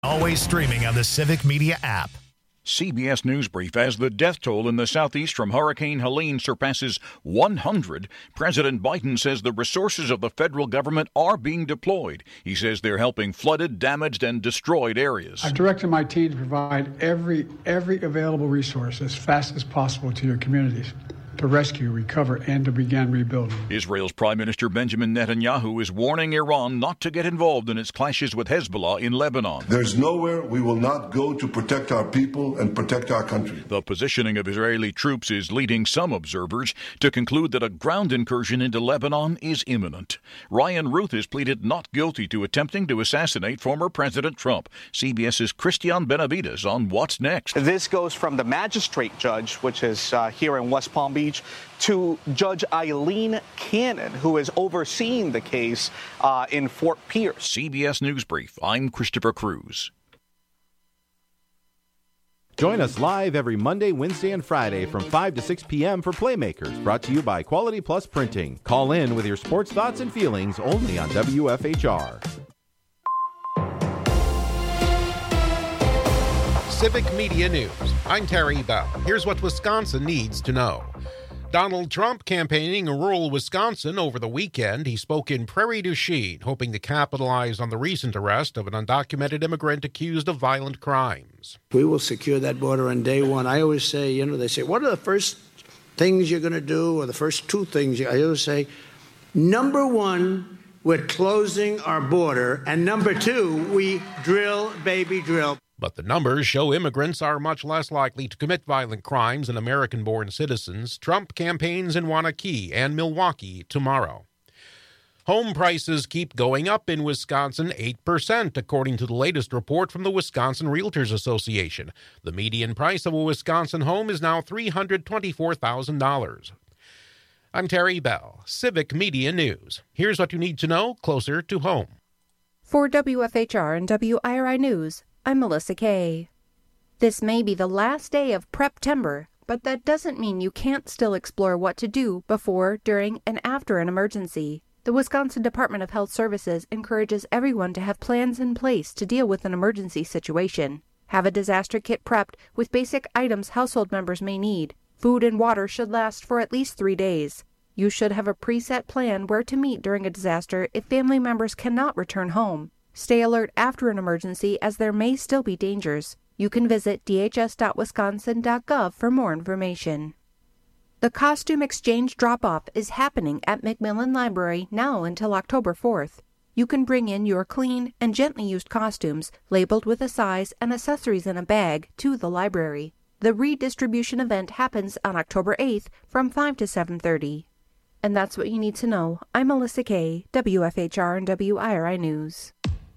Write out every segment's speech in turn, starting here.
Always streaming on the Civic Media app. CBS News Brief. As the death toll in the southeast from Hurricane Helene surpasses 100, President Biden says the resources of the federal government are being deployed. He says they're helping flooded, damaged, and destroyed areas. I've directed my team to provide every available resource as fast as possible to your communities to rescue, recover, and to begin rebuilding. Israel's Prime Minister Benjamin Netanyahu is warning Iran not to get involved in its clashes with Hezbollah in Lebanon. There's nowhere we will not go to protect our people and protect our country. The positioning of Israeli troops is leading some observers to conclude that a ground incursion into Lebanon is imminent. Ryan Ruth has pleaded not guilty to attempting to assassinate former President Trump. CBS's Christian Benavides on What's Next. This goes from the magistrate judge, which is here in West Palm Beach, to Judge Eileen Cannon, who is overseeing the case in Fort Pierce. CBS News Brief. I'm Christopher Cruz. Join us live every Monday, Wednesday, and Friday from 5 to 6 p.m. for Playmakers, brought to you by Quality Plus Printing. Call in with your sports thoughts and feelings only on WFHR. Civic Media News. I'm Terry Bell. Here's what Wisconsin needs to know. Donald Trump campaigning in rural Wisconsin over the weekend. He spoke in Prairie du Chien, hoping to capitalize on the recent arrest of an undocumented immigrant accused of violent crimes. We will secure that border on day one. I always say, they say, what are the first things you're going to do, or the first two things? I always say, number one, we're closing our border, and number two, we drill, baby, drill. But the numbers show immigrants are much less likely to commit violent crimes than American-born citizens. Trump campaigns in Waunakee and Milwaukee tomorrow. Home prices keep going up in Wisconsin 8%, according to the latest report from the Wisconsin Realtors Association. The median price of a Wisconsin home is now $324,000. I'm Terry Bell, Civic Media News. Here's what you need to know closer to home. For WFHR and WIRI News, I'm Melissa Kay. This may be the last day of Prep-tember, but that doesn't mean you can't still explore what to do before, during, and after an emergency. The Wisconsin Department of Health Services encourages everyone to have plans in place to deal with an emergency situation. Have a disaster kit prepped with basic items household members may need. Food and water should last for at least 3 days. You should have a preset plan where to meet during a disaster if family members cannot return home. Stay alert after an emergency, as there may still be dangers. You can visit dhs.wisconsin.gov for more information. The costume exchange drop-off is happening at McMillan Library now until October 4th. You can bring in your clean and gently used costumes, labeled with a size and accessories in a bag, to the library. The redistribution event happens on October 8th from 5 to 7:30. And that's what you need to know. I'm Melissa Kay, WFHR and WIRI News.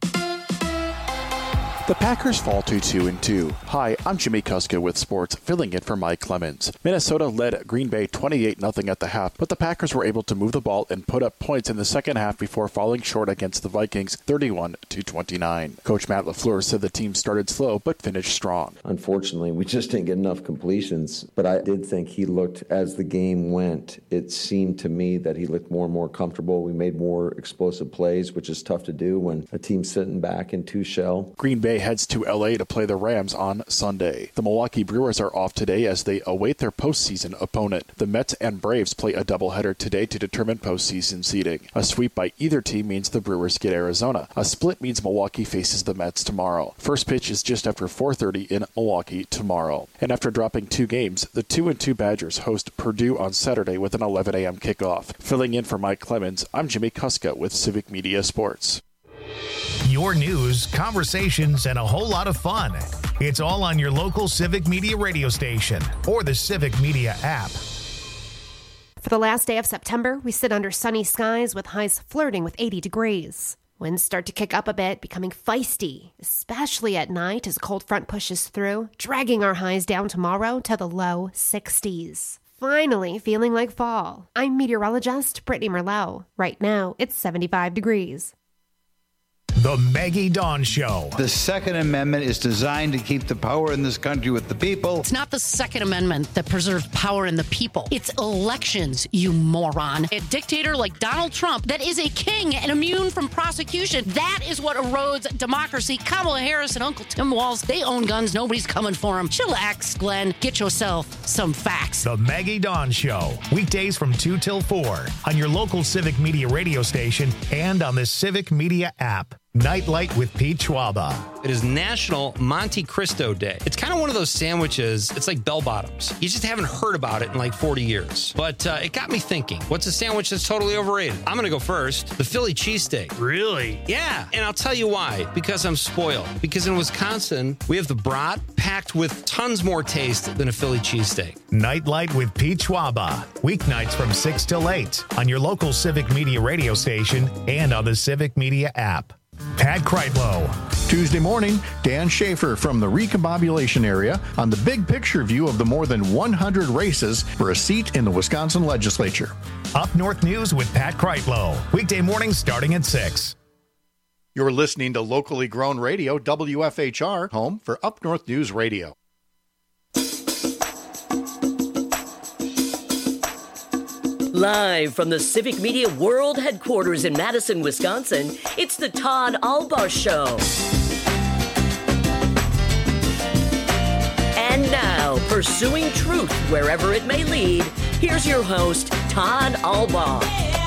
The Packers fall to 2-2. Hi, I'm Jimmy Kuska with sports, filling in for Mike Clemens. Minnesota led Green Bay 28-0 at the half, but the Packers were able to move the ball and put up points in the second half before falling short against the Vikings 31-29. Coach Matt LaFleur said the team started slow but finished strong. Unfortunately, we just didn't get enough completions, but I did think he looked, as the game went, it seemed to me that he looked more and more comfortable. We made more explosive plays, which is tough to do when a team's sitting back in two shell. Green Bay heads to LA to play the Rams on Sunday. The Milwaukee Brewers are off today as they await their postseason opponent. The Mets and Braves play a doubleheader today to determine postseason seeding. A sweep by either team means the Brewers get Arizona. A split means Milwaukee faces the Mets tomorrow. First pitch is just after 4:30 in Milwaukee tomorrow. And after dropping 2 games, the 2-2 Badgers host Purdue on Saturday with an 11 a.m. kickoff. Filling in for Mike Clemens, I'm Jimmy Kuska with Civic Media Sports. Your news, conversations, and a whole lot of fun. It's all on your local Civic Media radio station or the Civic Media app. For the last day of September, we sit under sunny skies with highs flirting with 80 degrees. Winds start to kick up a bit, becoming feisty, especially at night as a cold front pushes through, dragging our highs down tomorrow to the low 60s. Finally feeling like fall. I'm meteorologist Brittany Merlot. Right now, it's 75 degrees. The Maggie Dawn Show. The Second Amendment is designed to keep the power in this country with the people. It's not the Second Amendment that preserves power in the people. It's elections, you moron. A dictator like Donald Trump that is a king and immune from prosecution. That is what erodes democracy. Kamala Harris and Uncle Tim Walz, they own guns. Nobody's coming for them. Chillax, Glenn. Get yourself some facts. The Maggie Dawn Show. Weekdays from 2 till 4 on your local Civic Media radio station and on the Civic Media app. Nightlight with Pete Schwaba. It is National Monte Cristo Day. It's kind of one of those sandwiches. It's like bell bottoms. You just haven't heard about it in like 40 years. But it got me thinking, what's a sandwich that's totally overrated? I'm going to go first. The Philly cheesesteak. Really? Yeah. And I'll tell you why. Because I'm spoiled. Because in Wisconsin, we have the brat packed with tons more taste than a Philly cheesesteak. Nightlight with Pete Schwaba. Weeknights from 6 till 8 on your local Civic Media radio station and on the Civic Media app. Pat Kreitlow. Tuesday morning, Dan Schaefer from the Recombobulation area on the big picture view of the more than 100 races for a seat in the Wisconsin legislature. Up North News with Pat Kreitlow. Weekday mornings starting at 6. You're listening to locally grown radio, WFHR, home for Up North News Radio. Live from the Civic Media World Headquarters in Madison, Wisconsin, it's the Todd Albaugh Show. And now, pursuing truth wherever it may lead, here's your host, Todd Albaugh.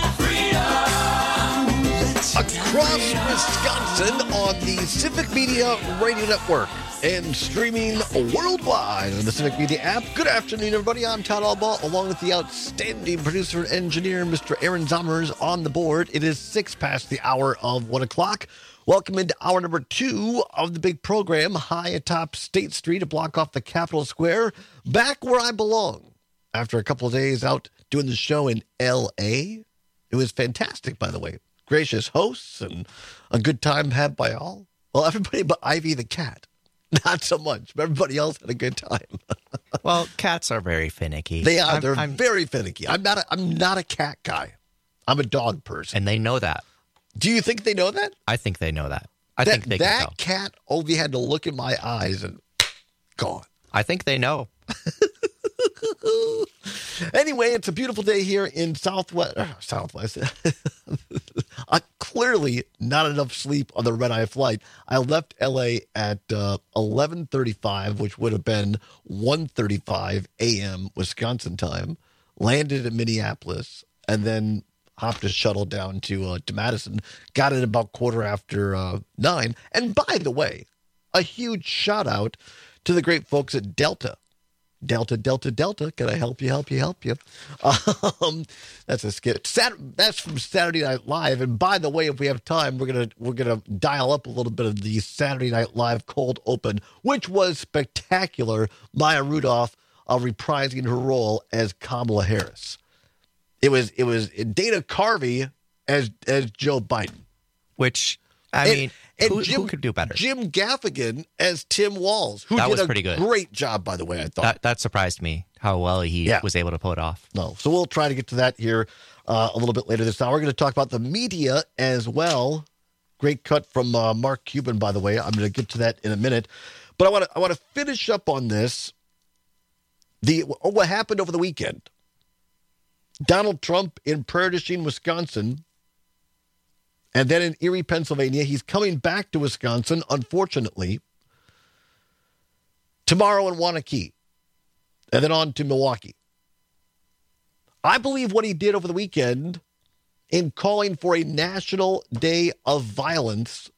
Across Wisconsin on the Civic Media Radio Network and streaming worldwide on the Civic Media app. Good afternoon, everybody. I'm Todd Albaugh, along with the outstanding producer and engineer, Mr. Aaron Zommers, on the board. It is 6 past the hour of 1 o'clock. Welcome into hour number 2 of the big program, high atop State Street, a block off the Capitol Square, back where I belong. After a couple of days out doing the show in L.A., it was fantastic, by the way. Gracious hosts and a good time had by all. Well, everybody but Ivy the cat. Not so much, but everybody else had a good time. Well, cats are very finicky. They are. They're very finicky. I'm not a cat guy. I'm a dog person. And they know that. Do you think they know that? I think they know that. I think they can tell. That cat only had to look in my eyes and gone. I think they know. Anyway, it's a beautiful day here in Southwest. Clearly not enough sleep on the red-eye flight. I left L.A. at 11:35, which would have been 1:35 a.m. Wisconsin time. Landed in Minneapolis, and then hopped a shuttle down to Madison. Got it about 9:15. And by the way, a huge shout-out to the great folks at Delta. Delta, can I help you? That's a skit. That's from Saturday Night Live. And by the way, if we have time, we're gonna dial up a little bit of the Saturday Night Live cold open, which was spectacular. Maya Rudolph reprising her role as Kamala Harris. It was Dana Carvey as Joe Biden, which who could do better? Jim Gaffigan as Tim Walz, who that did was a pretty good. Great job, by the way, I thought. That surprised me how well he was able to pull it off. No, so we'll try to get to that here a little bit later this hour. We're going to talk about the media as well. Great cut from Mark Cuban, by the way. I'm going to get to that in a minute. But I want to finish up on this. What happened over the weekend. Donald Trump in Prairie du Chien, Wisconsin, and then in Erie, Pennsylvania. He's coming back to Wisconsin, unfortunately, tomorrow in Waunakee, and then on to Milwaukee. I believe what he did over the weekend in calling for a national day of violence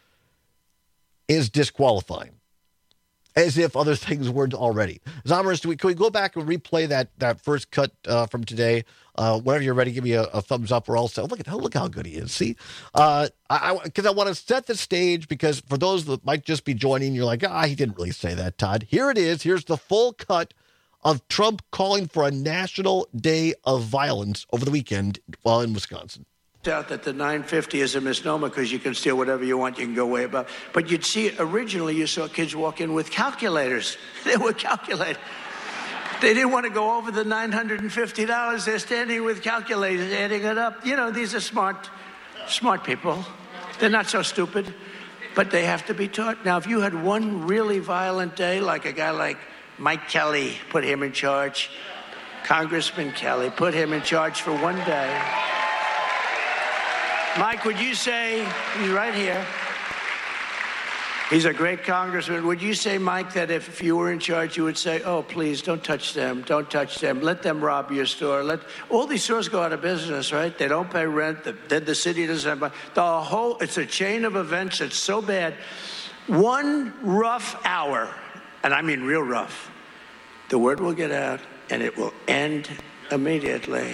is disqualifying, as if other things weren't already. Zommers, can we go back and replay that first cut from today? Whenever you're ready, give me a thumbs up. We're all set. Look how good he is. See, because I want to set the stage, because for those that might just be joining, you're like, he didn't really say that, Todd. Here it is. Here's the full cut of Trump calling for a national day of violence over the weekend while in Wisconsin. Out that the 950 is a misnomer because you can steal whatever you want, you can go way above. But you'd see, originally you saw kids walk in with calculators. They were calculating. They didn't want to go over the $950. They're standing with calculators, adding it up. You know, these are smart people. They're not so stupid, but they have to be taught. Now, if you had one really violent day, like a guy like Mike Kelly, put him in charge, Congressman Kelly, put him in charge for one day. Mike, would you say, he's right here, he's a great congressman. Would you say, Mike, that if you were in charge, you would say, oh, please, don't touch them, let them rob your store. All these stores go out of business, right? They don't pay rent, then the city doesn't have money. It's a chain of events that's so bad. One rough hour, and I mean real rough, the word will get out, and it will end immediately.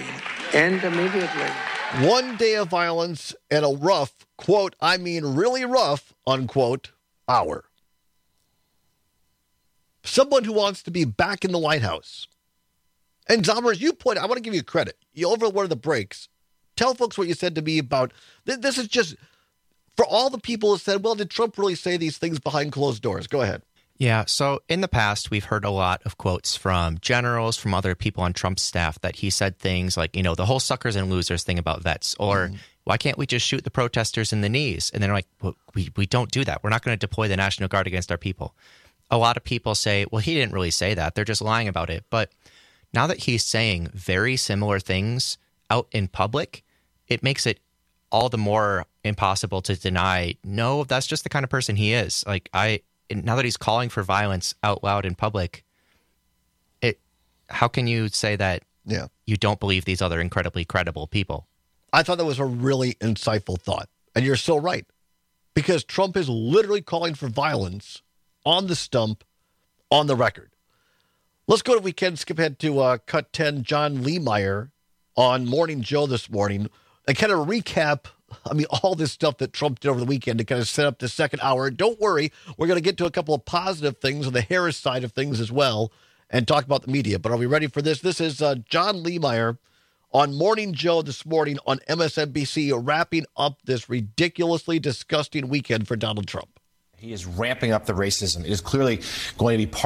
One day of violence and a rough, quote, I mean really rough, unquote, hour. Someone who wants to be back in the White House. And Zombers, I want to give you credit. You over one of the breaks. Tell folks what you said to me about, this is just, for all the people who said, well, did Trump really say these things behind closed doors? Go ahead. Yeah, so in the past, we've heard a lot of quotes from generals, from other people on Trump's staff, that he said things like, the whole suckers and losers thing about vets, or why can't we just shoot the protesters in the knees? And they're like, well, we don't do that. We're not going to deploy the National Guard against our people. A lot of people say, well, he didn't really say that. They're just lying about it. But now that he's saying very similar things out in public, it makes it all the more impossible to deny, no, that's just the kind of person he is. Now that he's calling for violence out loud in public, how can you say that you don't believe these other incredibly credible people? I thought that was a really insightful thought. And you're so right. Because Trump is literally calling for violence on the stump, on the record. Let's go, if we can, skip ahead to cut 10, John Lehmeyer on Morning Joe this morning, and kind of recap all this stuff that Trump did over the weekend to kind of set up the second hour. Don't worry, we're going to get to a couple of positive things on the Harris side of things as well and talk about the media. But are we ready for this? This is John Lehmeyer on Morning Joe this morning on MSNBC, wrapping up this ridiculously disgusting weekend for Donald Trump. He is ramping up the racism. It is clearly going to be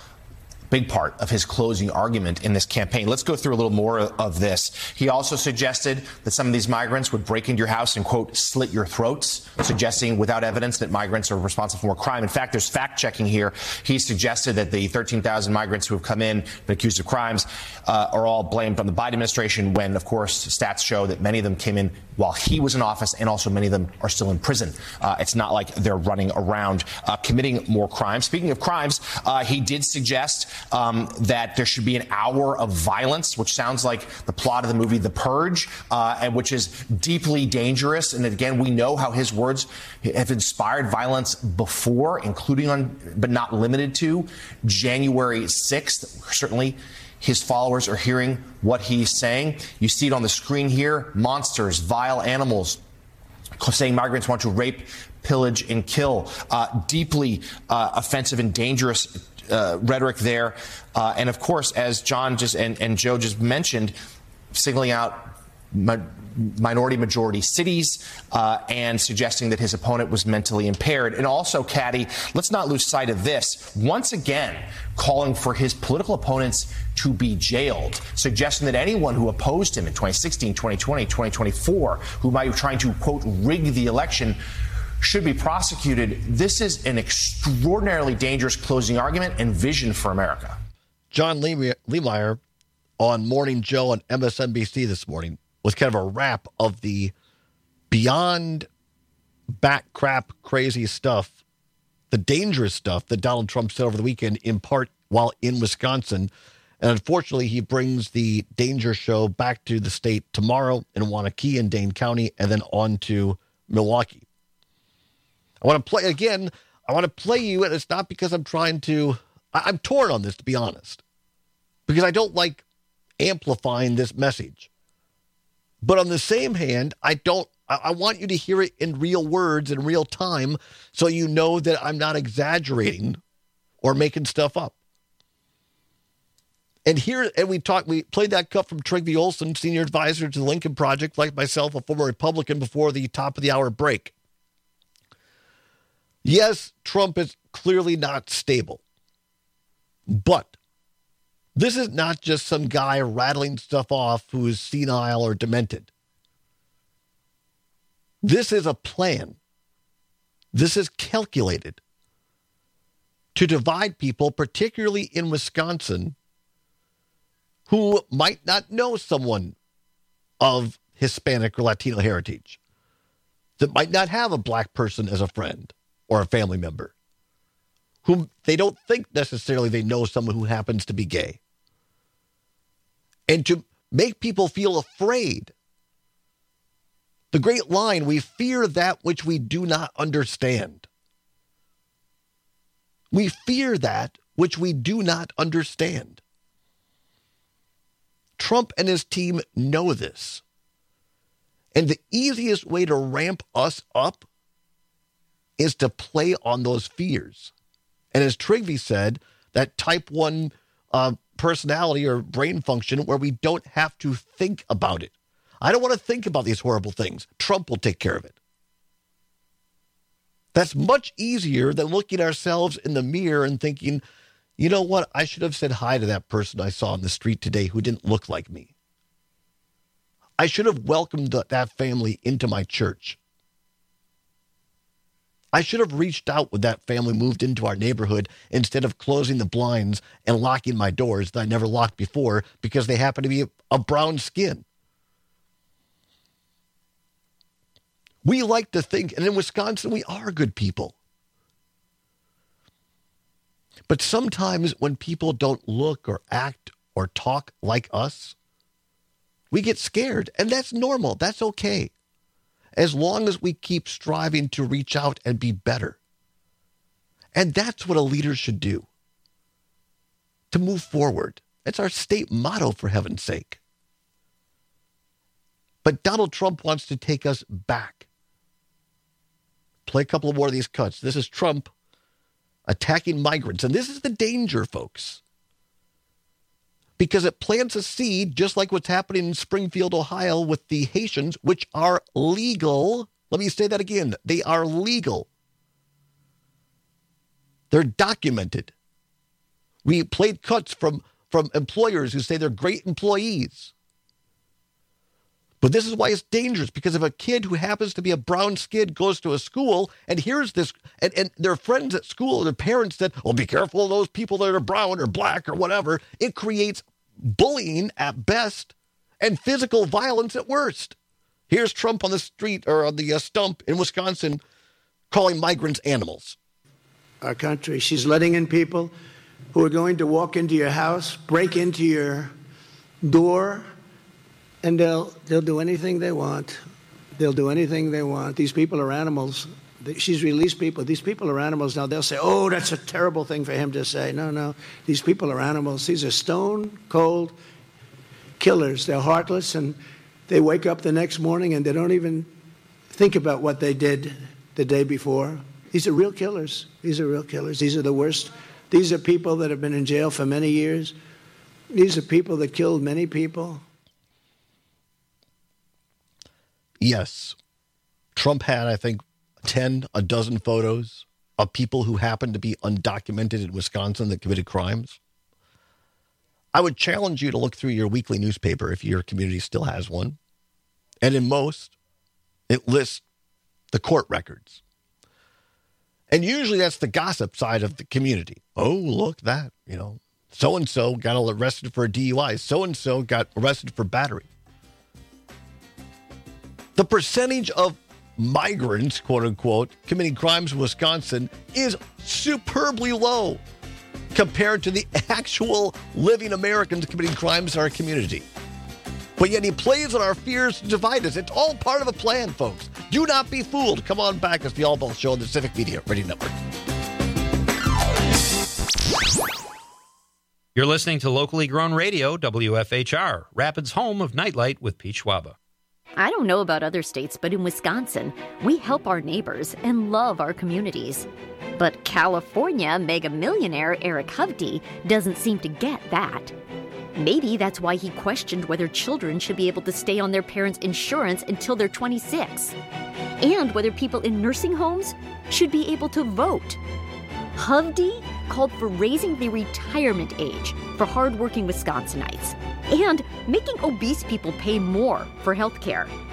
big part of his closing argument in this campaign. Let's go through a little more of this. He also suggested that some of these migrants would break into your house and, quote, slit your throats, suggesting without evidence that migrants are responsible for more crime. In fact, there's fact checking here. He suggested that the 13,000 migrants who have come in been accused of crimes are all blamed on the Biden administration, when, of course, stats show that many of them came in while he was in office, and also many of them are still in prison. It's not like they're running around committing more crimes. Speaking of crimes, he did suggest that there should be an hour of violence, which sounds like the plot of the movie The Purge, and which is deeply dangerous. And again, we know how his words have inspired violence before, including on, but not limited to, January 6th. Certainly, his followers are hearing what he's saying. You see it on the screen here. Monsters, vile animals, saying migrants want to rape, pillage, and kill. Deeply offensive and dangerous rhetoric there. And of course, as John just and Joe just mentioned, singling out minority majority cities and suggesting that his opponent was mentally impaired. And also, Caddy, let's not lose sight of this. Once again, calling for his political opponents to be jailed, suggesting that anyone who opposed him in 2016, 2020, 2024, who might be trying to, quote, rig the election, should be prosecuted. This is an extraordinarily dangerous closing argument and vision for America. John Lehmeyer on Morning Joe on MSNBC this morning was kind of a wrap of the beyond back crap crazy stuff, the dangerous stuff that Donald Trump said over the weekend, in part while in Wisconsin. And unfortunately, he brings the danger show back to the state tomorrow in Waunakee and Dane County, and then on to Milwaukee. I want to play again. I want to play you, and it's not because I'm trying to. I'm torn on this, to be honest, because I don't like amplifying this message. But on the same hand, I want you to hear it in real words in real time, so you know that I'm not exaggerating or making stuff up. And we played that cut from Trygve Olsen, senior advisor to the Lincoln Project, like myself, a former Republican, before the top of the hour break. Yes, Trump is clearly not stable. But this is not just some guy rattling stuff off who is senile or demented. This is a plan. This is calculated to divide people, particularly in Wisconsin, who might not know someone of Hispanic or Latino heritage, that might not have a black person as a friend or a family member, whom they don't think necessarily they know someone who happens to be gay. And to make people feel afraid. The great line, we fear that which we do not understand. We fear that which we do not understand. Trump and his team know this. And the easiest way to ramp us up is to play on those fears. And as Trigby said, that type 1 personality or brain function where we don't have to think about it. I don't want to think about these horrible things. Trump will take care of it. That's much easier than looking ourselves in the mirror and thinking, you know what, I should have said hi to that person I saw on the street today who didn't look like me. I should have welcomed that family into my church. I should have reached out when that family moved into our neighborhood instead of closing the blinds and locking my doors that I never locked before because they happen to be a brown skin. We like to think, and in Wisconsin, we are good people. But sometimes when people don't look or act or talk like us, we get scared, and that's normal. That's okay. As long as we keep striving to reach out and be better. And that's what a leader should do. To move forward. It's our state motto, for heaven's sake. But Donald Trump wants to take us back. Play a couple more of these cuts. This is Trump attacking migrants. And this is the danger, folks. Because it plants a seed, just like what's happening in Springfield, Ohio, with the Haitians, which are legal. Let me say that again. They are legal. They're documented. We played cuts from employers who say they're great employees. But this is why it's dangerous, because if a kid who happens to be a brown kid goes to a school and hears this, and their friends at school, their parents said, well, be careful of those people that are brown or black or whatever, it creates bullying at best and physical violence at worst. Here's Trump on the street or on the stump in Wisconsin calling migrants animals. Our country, she's letting in people who are going to walk into your house, break into your door, and they'll do anything they want. They'll do anything they want. These people are animals. She's released people. These people are animals. Now they'll say, oh, that's a terrible thing for him to say. No. These people are animals. These are stone cold killers. They're heartless, and they wake up the next morning and they don't even think about what they did the day before. These are real killers. These are real killers. These are the worst. These are people that have been in jail for many years. These are people that killed many people. Yes, Trump had, I think, a dozen photos of people who happened to be undocumented in Wisconsin that committed crimes. I would challenge you to look through your weekly newspaper if your community still has one. And in most, it lists the court records. And usually that's the gossip side of the community. Oh, look, that, so-and-so got arrested for a DUI. So-and-so got arrested for battery. The percentage of migrants, quote unquote, committing crimes in Wisconsin is superbly low compared to the actual living Americans committing crimes in our community. But yet he plays on our fears to divide us. It's all part of a plan, folks. Do not be fooled. Come on back. It's the All Ball Show on the Civic Media Radio Network. You're listening to locally grown radio, WFHR, Rapids' home of Nightlight with Pete Schwaba. I don't know about other states, but in Wisconsin, we help our neighbors and love our communities. But California mega millionaire Eric Hovde doesn't seem to get that. Maybe that's why he questioned whether children should be able to stay on their parents' insurance until they're 26, and whether people in nursing homes should be able to vote. Hovde called for raising the retirement age for hardworking Wisconsinites and making obese people pay more for health care.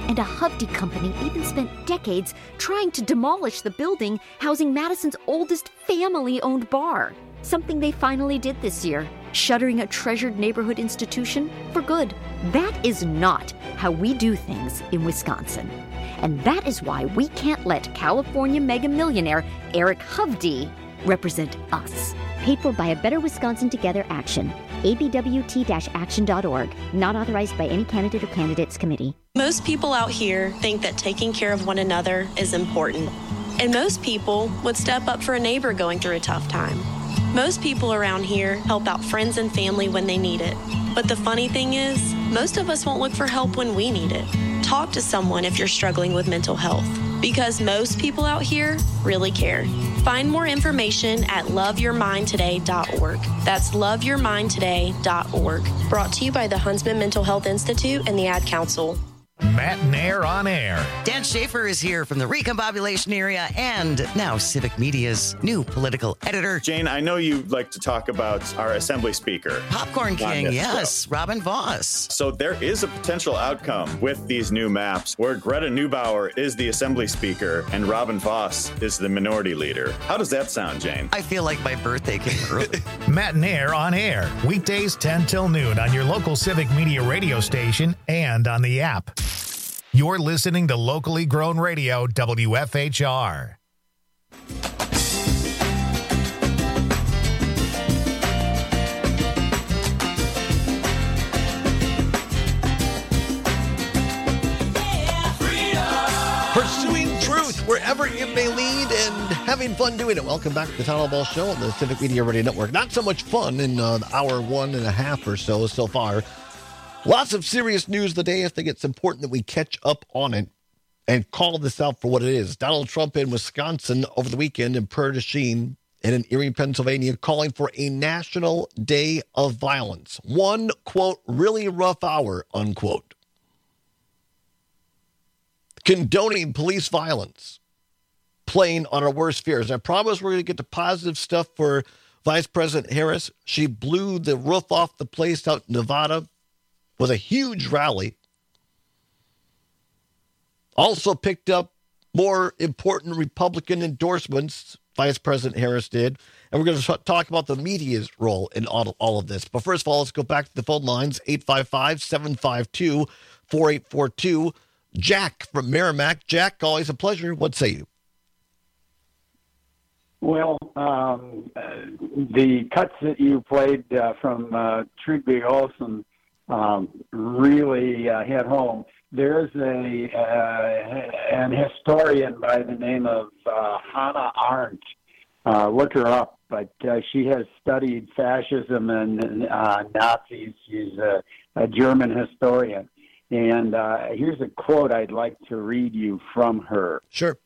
And a Hovde company even spent decades trying to demolish the building housing Madison's oldest family-owned bar. Something they finally did this year, shuttering a treasured neighborhood institution for good. That is not how we do things in Wisconsin. And that is why we can't let California mega millionaire Eric Hovde represent us. Paid for by a Better Wisconsin Together action. abwt-action.org. Not authorized by any candidate or candidates committee. Most people out here think that taking care of one another is important. And most people would step up for a neighbor going through a tough time. Most people around here help out friends and family when they need it. But the funny thing is, most of us won't look for help when we need it. Talk to someone if you're struggling with mental health, because most people out here really care. Find more information at loveyourmindtoday.org. That's loveyourmindtoday.org. Brought to you by the Huntsman Mental Health Institute and the Ad Council. Matt Nair on air. Dan Schaefer is here from the Recombobulation area and now Civic Media's new political editor. Jane, I know you like to talk about our Assembly Speaker. Popcorn King, yes, Robin Vos. So there is a potential outcome with these new maps where Greta Neubauer is the Assembly Speaker and Robin Vos is the Minority Leader. How does that sound, Jane? I feel like my birthday came early. Matt Nair on air. Weekdays 10 till noon on your local Civic Media radio station and on the app. You're listening to locally grown radio, WFHR. Pursuing truth wherever it may lead and having fun doing it. Welcome back to the Town Hall Ball Show on the Civic Media Radio Network. Not so much fun in hour 1.5 or so far. Lots of serious news today. I think it's important that we catch up on it and call this out for what it is. Donald Trump in Wisconsin over the weekend in Prairie du Chien and in Erie, Pennsylvania, calling for a national day of violence. One, quote, really rough hour, unquote. Condoning police violence, playing on our worst fears. I promise we're going to get to positive stuff for Vice President Harris. She blew the roof off the place out in Nevada with a huge rally. Also picked up more important Republican endorsements, Vice President Harris did. And we're going to talk about the media's role in all of this. But first of all, let's go back to the phone lines, 855-752-4842. Jack from Merrimack. Jack, always a pleasure. What say you? Well, the cuts that you played from Trygve Olsen really hit home. There's an historian by the name of Hannah Arendt. Look her up, but she has studied fascism and Nazis. She's a German historian. And here's a quote I'd like to read you from her. Sure.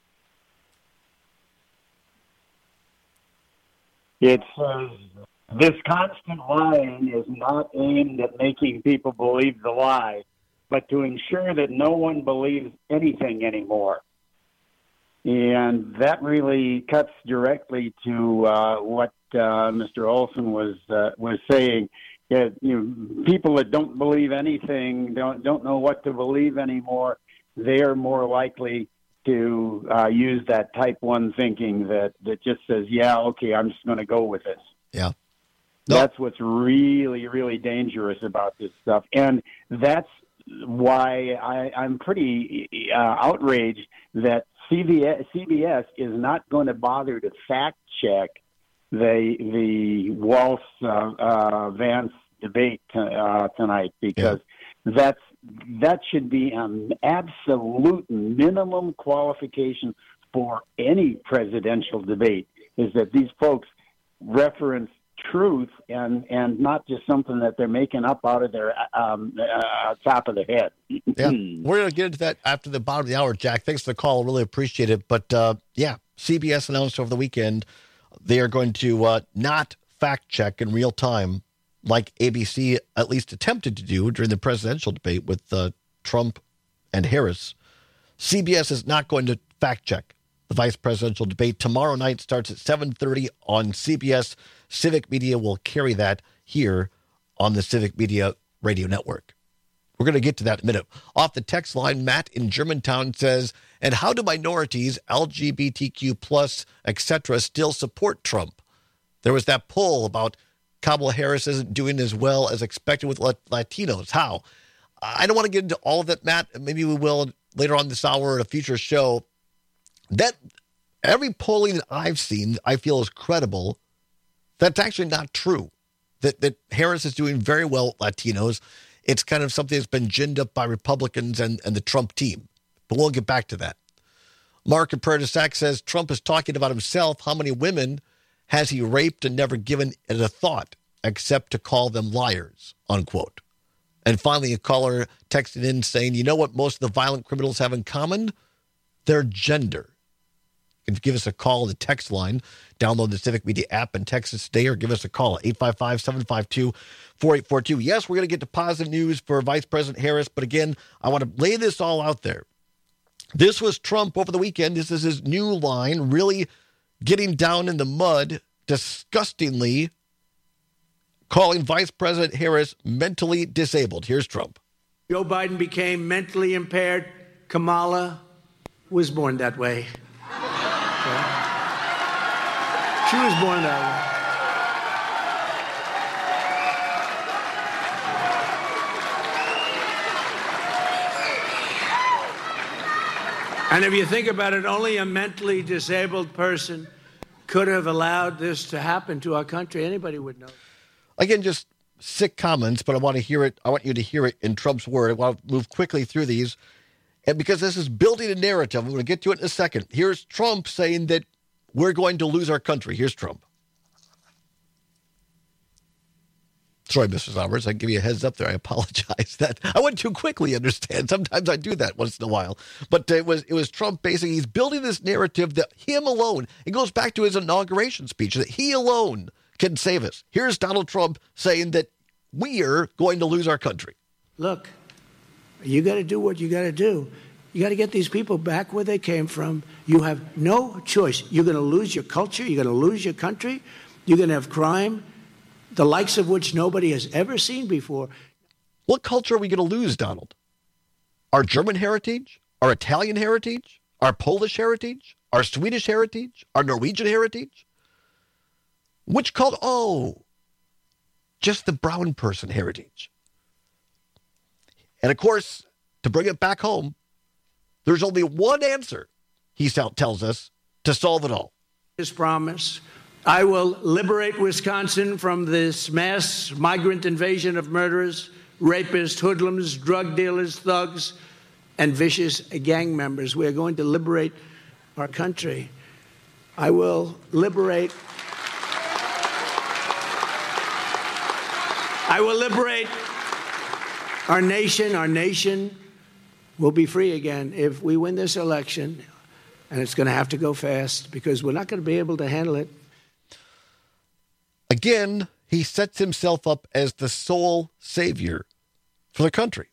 It says, "This constant lying is not aimed at making people believe the lie, but to ensure that no one believes anything anymore." And that really cuts directly to what Mr. Olson was saying. Yeah, people that don't believe anything, don't know what to believe anymore, they're more likely to use that type 1 thinking that just says, yeah, okay, I'm just going to go with this. Yeah. That's what's really, really dangerous about this stuff. And that's why I'm pretty outraged that CBS is not going to bother to fact check the Walz-Vance debate tonight, because that should be an absolute minimum qualification for any presidential debate, is that these folks reference truth and not just something that they're making up out of their top of the head. Yeah, we're going to get into that after the bottom of the hour, Jack. Thanks for the call. Really appreciate it. But, CBS announced over the weekend they are going to not fact-check in real time like ABC at least attempted to do during the presidential debate with Trump and Harris. CBS is not going to fact-check the vice presidential debate. Tomorrow night starts at 7:30 on CBS. Civic Media will carry that here on the Civic Media Radio Network. We're going to get to that in a minute. Off the text line, Matt in Germantown says, and how do minorities, LGBTQ+, etc., still support Trump? There was that poll about Kamala Harris isn't doing as well as expected with Latinos. How? I don't want to get into all of that, Matt. Maybe we will later on this hour at a future show. That every polling that I've seen, I feel is credible. That's actually not true. That Harris is doing very well with Latinos. It's kind of something that's been ginned up by Republicans and the Trump team. But we'll get back to that. Mark in Prairie du Sac says Trump is talking about himself. How many women has he raped and never given it a thought except to call them liars, unquote. And finally, a caller texted in saying, you know what most of the violent criminals have in common? Their gender. You can give us a call on the text line. Download the Civic Media app and text us today or give us a call at 855-752-4842. Yes, we're going to get to positive news for Vice President Harris, but again, I want to lay this all out there. This was Trump over the weekend. This is his new line, really getting down in the mud, disgustingly calling Vice President Harris mentally disabled. Here's Trump. Joe Biden became mentally impaired. Kamala was born that way. Okay? She was born that way. And if you think about it, only a mentally disabled person could have allowed this to happen to our country. Anybody would know. Again, just sick comments, but I want to hear it. I want you to hear it in Trump's word. I want to move quickly through these. And because this is building a narrative, I'm going to get to it in a second. Here's Trump saying that we're going to lose our country. Here's Trump. Sorry, Mr. Roberts, I give you a heads up there. I apologize that I went too quickly, understand. Sometimes I do that once in a while. But it was Trump basically, he's building this narrative that him alone, it goes back to his inauguration speech, that he alone can save us. Here's Donald Trump saying that we are going to lose our country. Look, you got to do what you got to do. You got to get these people back where they came from. You have no choice. You're going to lose your culture. You're going to lose your country. You're going to have crime, the likes of which nobody has ever seen before. What culture are we going to lose, Donald? Our German heritage? Our Italian heritage? Our Polish heritage? Our Swedish heritage? Our Norwegian heritage? Which called, just the brown person heritage. And of course, to bring it back home, there's only one answer, he tells us, to solve it all. His promise, I will liberate Wisconsin from this mass migrant invasion of murderers, rapists, hoodlums, drug dealers, thugs, and vicious gang members. We are going to liberate our country. I will liberate our nation. Our nation will be free again if we win this election. And it's going to have to go fast because we're not going to be able to handle it. Again, he sets himself up as the sole savior for the country.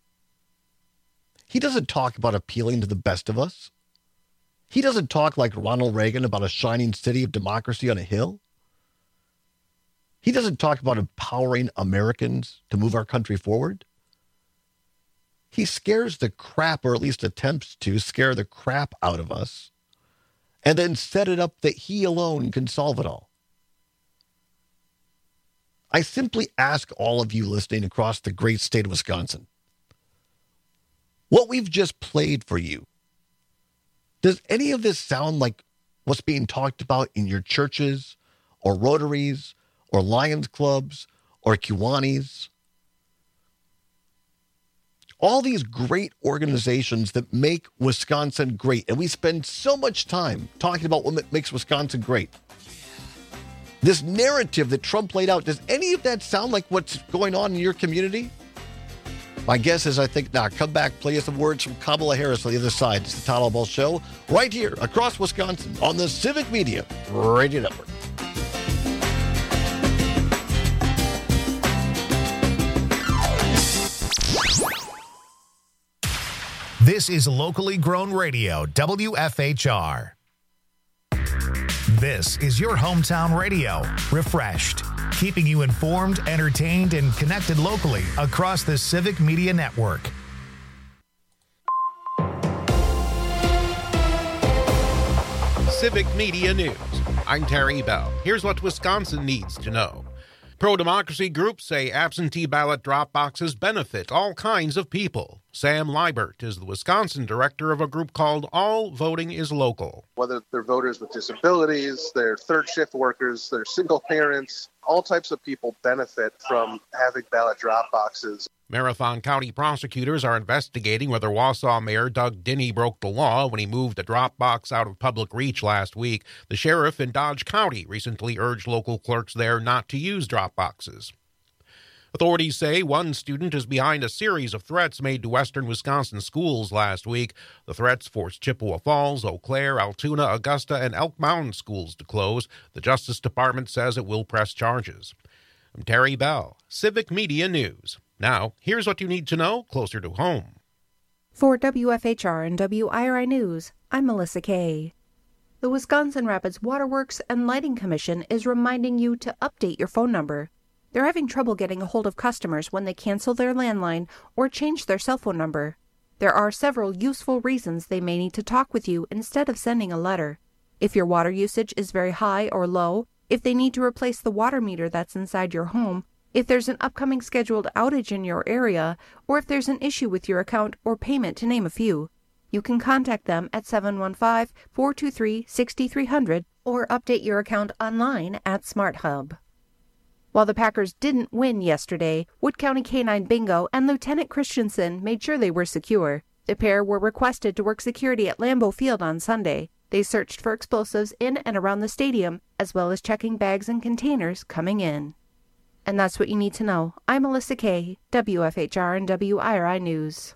He doesn't talk about appealing to the best of us. He doesn't talk like Ronald Reagan about a shining city of democracy on a hill. He doesn't talk about empowering Americans to move our country forward. He scares the crap, or at least attempts to scare the crap out of us, and then set it up that he alone can solve it all. I simply ask all of you listening across the great state of Wisconsin, what we've just played for you, does any of this sound like what's being talked about in your churches or Rotaries or Lions clubs or Kiwanis? All these great organizations that make Wisconsin great. And we spend so much time talking about what makes Wisconsin great. This narrative that Trump laid out, does any of that sound like what's going on in your community? My guess is I think not. Come back, play you some words from Kamala Harris on the other side. It's the Todd Albaugh Show right here across Wisconsin on the Civic Media Radio Network. This is locally grown radio, WFHR. This is your hometown radio, refreshed. keeping you informed, entertained, and connected locally across the Civic Media Network. Civic Media News. I'm Terry Bell. Here's what Wisconsin needs to know. Pro-democracy groups say absentee ballot drop boxes benefit all kinds of people. Sam Liebert is the Wisconsin director of a group called All Voting is Local. Whether they're voters with disabilities, they're third shift workers, they're single parents, all types of people benefit from having ballot drop boxes. Marathon County prosecutors are investigating whether Wausau Mayor Doug Dinney broke the law when he moved a drop box out of public reach last week. The sheriff in Dodge County recently urged local clerks there not to use drop boxes. Authorities say one student is behind a series of threats made to western Wisconsin schools last week. The threats forced Chippewa Falls, Eau Claire, Altoona, Augusta, and Elk Mountain schools to close. The Justice Department says it will press charges. I'm Terry Bell, Civic Media News. Now, here's what you need to know closer to home. For WFHR and WIRI News, I'm Melissa Kay. The Wisconsin Rapids Waterworks and Lighting Commission is reminding you to update your phone number. They're having trouble getting a hold of customers when they cancel their landline or change their cell phone number. There are several useful reasons they may need to talk with you instead of sending a letter. If your water usage is very high or low, if they need to replace the water meter that's inside your home, if there's an upcoming scheduled outage in your area, or if there's an issue with your account or payment, to name a few. You can contact them at 715-423-6300 or update your account online at SmartHub. While the Packers didn't win yesterday, Wood County K-9 Bingo and Lieutenant Christensen made sure they were secure. The pair were requested to work security at Lambeau Field on Sunday. They searched for explosives in and around the stadium, as well as checking bags and containers coming in. And that's what you need to know. I'm Melissa Kay, WFHR and WIRI News.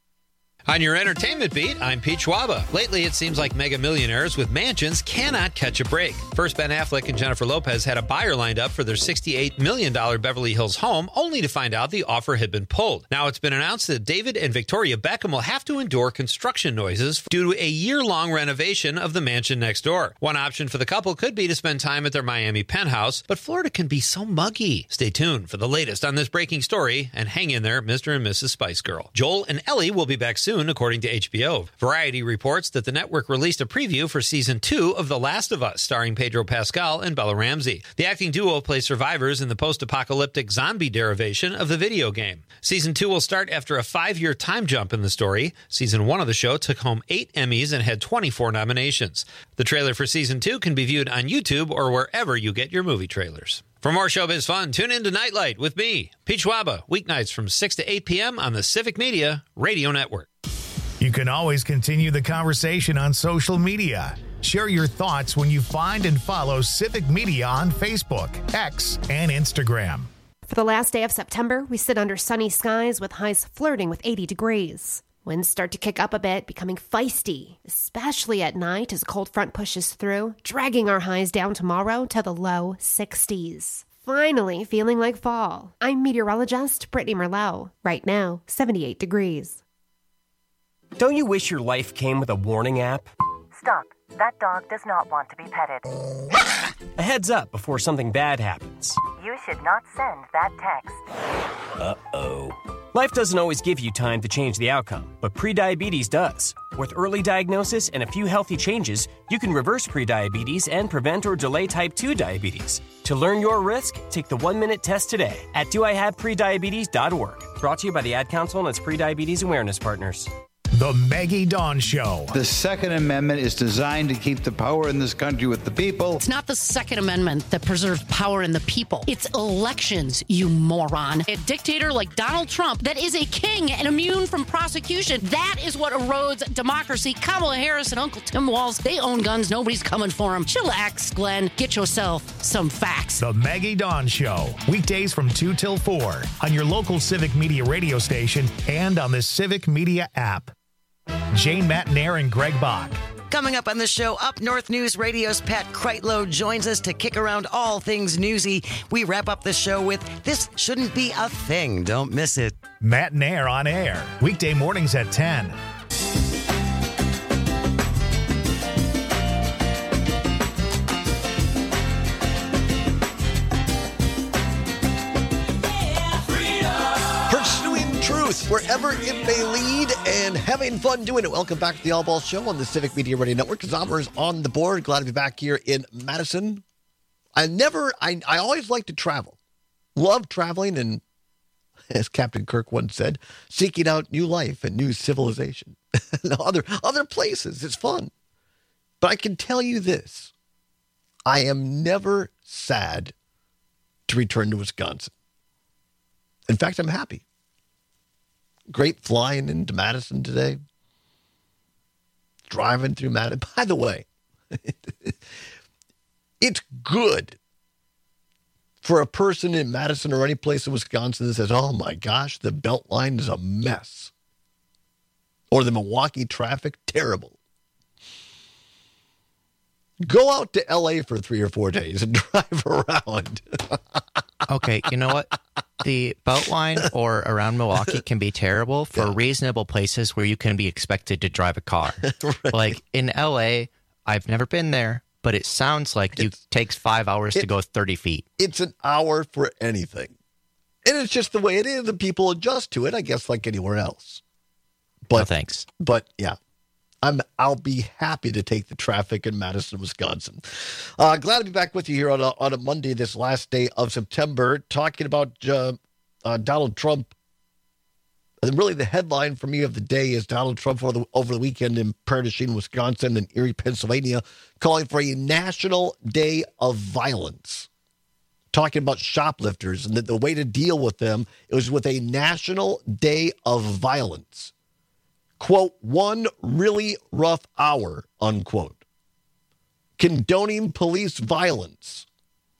On your entertainment beat, I'm Pete Schwaba. Lately, it seems like mega millionaires with mansions cannot catch a break. First, Ben Affleck and Jennifer Lopez had a buyer lined up for their $68 million Beverly Hills home, only to find out the offer had been pulled. Now it's been announced that David and Victoria Beckham will have to endure construction noises due to a year-long renovation of the mansion next door. One option for the couple could be to spend time at their Miami penthouse, but Florida can be so muggy. Stay tuned for the latest on this breaking story, and hang in there, Mr. and Mrs. Spice Girl. Joel and Ellie will be back soon, according to HBO. Variety reports that the network released a preview for Season 2 of The Last of Us, starring Pedro Pascal and Bella Ramsey. The acting duo play survivors in the post-apocalyptic zombie derivation of the video game. Season 2 will start after a 5-year time jump in the story. Season 1 of the show took home 8 Emmys and had 24 nominations. The trailer for Season 2 can be viewed on YouTube or wherever you get your movie trailers. For more showbiz fun, tune in to Nightlight with me, Pete Schwaba, weeknights from 6 to 8 p.m. on the Civic Media Radio Network. You can always continue the conversation on social media. Share your thoughts when you find and follow Civic Media on Facebook, X, and Instagram. For the last day of September, we sit under sunny skies with highs flirting with 80 degrees. Winds start to kick up a bit, becoming feisty, especially at night as a cold front pushes through, dragging our highs down tomorrow to the low 60s. Finally feeling like fall. I'm meteorologist Brittany Merlot. Right now, 78 degrees. Don't you wish your life came with a warning app? Stop. That dog does not want to be petted. A heads up before something bad happens. You should not send that text. Uh-oh. Life doesn't always give you time to change the outcome, but prediabetes does. With early diagnosis and a few healthy changes, you can reverse prediabetes and prevent or delay type 2 diabetes. To learn your risk, take the 1-minute test today at doihaveprediabetes.org. Brought to you by the Ad Council and its Prediabetes Awareness Partners. The Maggie Dawn Show. The Second Amendment is designed to keep the power in this country with the people. It's not the Second Amendment that preserves power in the people. It's elections, you moron. A dictator like Donald Trump that is a king and immune from prosecution. That is what erodes democracy. Kamala Harris and Uncle Tim Walz, they own guns. Nobody's coming for them. Chillax, Glenn. Get yourself some facts. The Maggie Dawn Show. Weekdays from 2 till 4 on your local Civic Media radio station and on the Civic Media app. Jane Matnair and Greg Bach. Coming up on the show, Up North News Radio's Pat Kreitlow joins us to kick around all things newsy. We wrap up the show with This Shouldn't Be a Thing. Don't miss it. Matnair on air. Weekday mornings at 10. wherever it may lead, and having fun doing it. Welcome back to the All Balls Show on the Civic Media Radio Network. Zombers on the board. Glad to be back here in Madison. I always like to travel. Love traveling and, as Captain Kirk once said, seeking out new life and new civilization. other places. It's fun. But I can tell you this. I am never sad to return to Wisconsin. In fact, I'm happy. Great flying into Madison today. Driving through Madison. By the way, it's good for a person in Madison or any place in Wisconsin that says, oh my gosh, the Beltline is a mess. Or the Milwaukee traffic, terrible. Go out to L.A. for 3 or 4 days and drive around. Okay, you know what? The Beltline or around Milwaukee can be terrible for reasonable places where you can be expected to drive a car. Right. Like in L.A., I've never been there, but it sounds like it takes 5 hours to go 30 feet. It's an hour for anything. And it's just the way it is, and people adjust to it, I guess, like anywhere else. But no, thanks. But, yeah. I'll be happy to take the traffic in Madison, Wisconsin. Glad to be back with you here on a Monday, this last day of September, talking about Donald Trump. And really the headline for me of the day is Donald Trump over the weekend in Prairie du Chien, Wisconsin and Erie, Pennsylvania, calling for a national day of violence. Talking about shoplifters and that the way to deal with them is with a national day of violence. Quote, one really rough hour, unquote. Condoning police violence.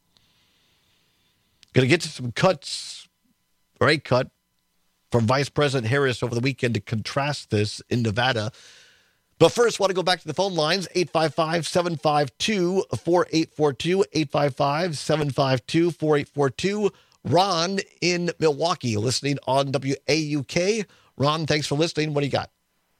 Going to get to some cuts, or a cut, from Vice President Harris over the weekend to contrast this in Nevada. But first, want to go back to the phone lines, 855-752-4842, 855-752-4842. Ron in Milwaukee, listening on WAUK. Ron, thanks for listening. What do you got?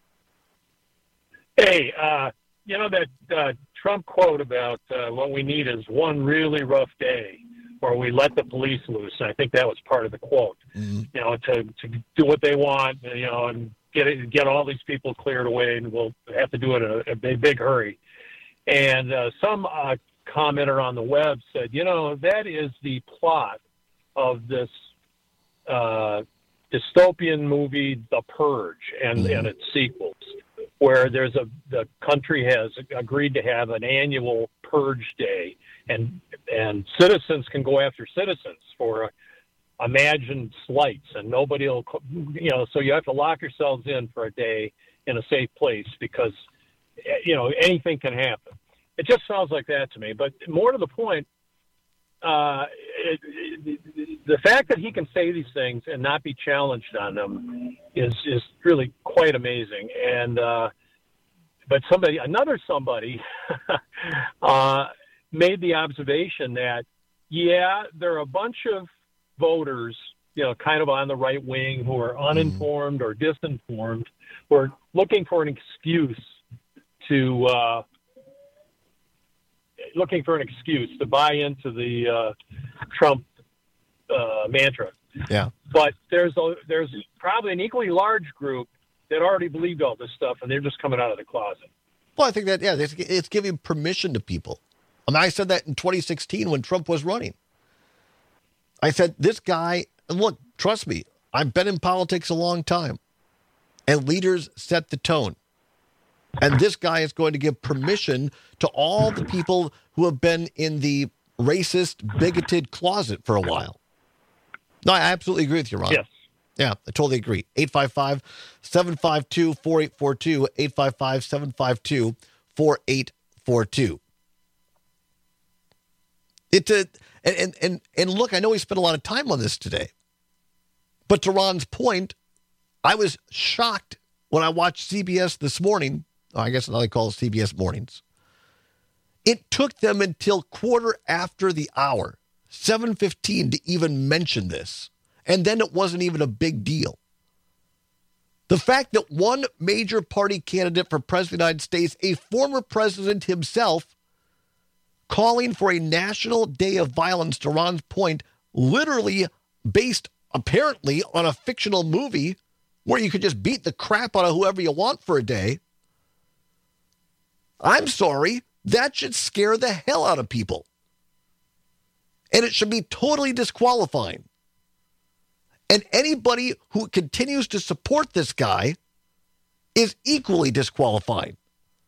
Hey, you know that Trump quote about what we need is one really rough day where we let the police loose. I think that was part of the quote, you know, to do what they want, you know, and get all these people cleared away, and we'll have to do it in a big hurry. And some commenter on the web said, you know, that is the plot of this dystopian movie, The Purge, and its sequels, where the country has agreed to have an annual purge day, and citizens can go after citizens for imagined slights, and nobody will, you know, so you have to lock yourselves in for a day in a safe place because, you know, anything can happen. It just sounds like that to me. But more to the point, the fact that he can say these things and not be challenged on them is really quite amazing. And but another somebody made the observation that there are a bunch of voters, you know, kind of on the right wing who are uninformed or disinformed, who are looking for an excuse to buy into the Trump mantra. Yeah. But there's probably an equally large group that already believed all this stuff, and they're just coming out of the closet. Well, I think that, it's giving permission to people. I mean, I said that in 2016 when Trump was running. I said, this guy, and look, trust me, I've been in politics a long time, and leaders set the tone. And this guy is going to give permission to all the people who have been in the racist, bigoted closet for a while. No, I absolutely agree with you, Ron. Yes. Yeah, I totally agree. 855-752-4842, 855-752-4842. And look, I know we spent a lot of time on this today, but to Ron's point, I was shocked when I watched CBS this morning. I guess now they call it CBS Mornings. It took them until quarter after the hour, 7:15, to even mention this. And then it wasn't even a big deal. The fact that one major party candidate for president of the United States, a former president himself, calling for a national day of violence, to Ron's point, literally based apparently on a fictional movie where you could just beat the crap out of whoever you want for a day, I'm sorry, that should scare the hell out of people. And it should be totally disqualifying. And anybody who continues to support this guy is equally disqualifying.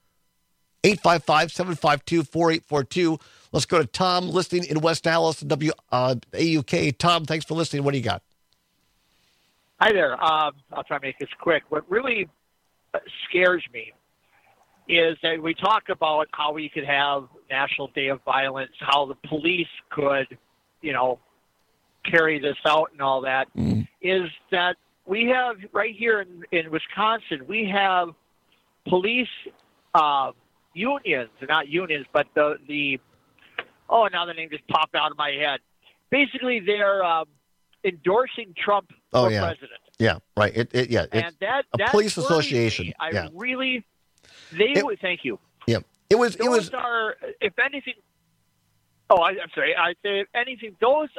855-752-4842. Let's go to Tom, listening in West Allis, WAUK. Tom, thanks for listening. What do you got? Hi there. I'll try to make this quick. What really scares me is that we talk about how we could have National Day of Violence, how the police could, carry this out and all that, is that we have right here in Wisconsin, we have police unions, not unions, but now the name just popped out of my head. Basically, they're endorsing Trump for president. Yeah, right. It's a police association. Me. Thank you. Yeah, Those are, if anything. Oh, I'm sorry. I say if anything, those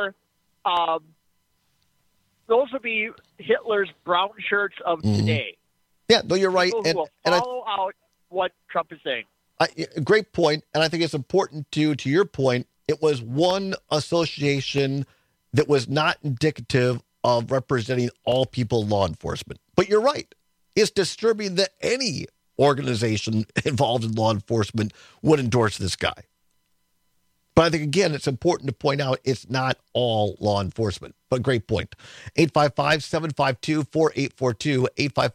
would be Hitler's brown shirts of today. Yeah, no, you're right. People who will follow out what Trump is saying. Great point, and I think it's important to your point. It was one association that was not indicative of representing all people in law enforcement. But you're right. It's disturbing that any organization involved in law enforcement would endorse this guy. But I think, again, it's important to point out it's not all law enforcement. But great point. 855-752-4842.